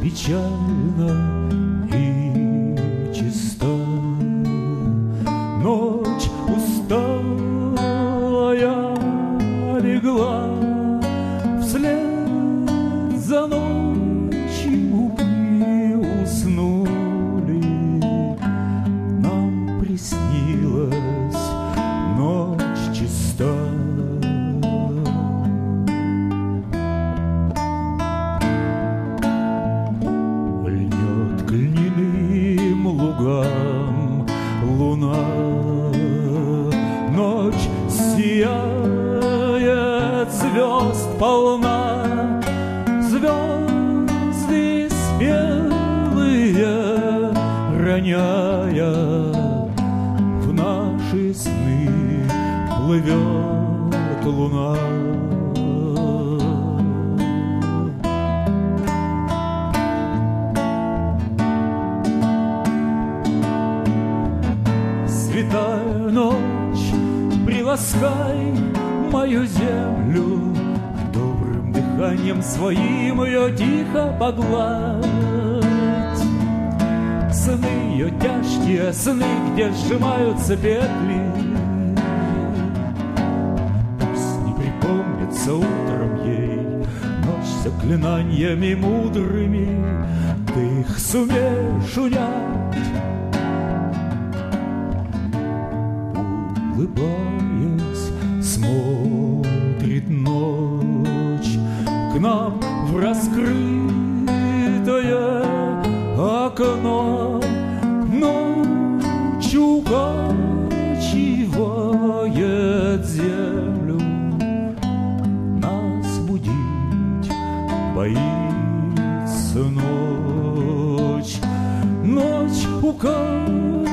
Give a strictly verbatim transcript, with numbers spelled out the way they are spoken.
печально и чиста. Ночь усталая легла вслед за ночью, мы уснули. Нам приснилась ночь чиста. Льнет к льняным лугам луна, ночь сияет, звезд полна, звезды спелые роняя в наши сны, плывет луна. Святая ночь, приласкай мою землю, добрым дыханием своим ее тихо погладь. Сны ее тяжкие, сны, где сжимаются петли, пусть не припомнится утром ей ночь с заклинаниями мудрыми. Ты их сумеешь унять, улыбаясь, смотрит ночь к нам в раскрытое окно. Ночь укачивает землю, нас будить боится ночь. Ночь укачивает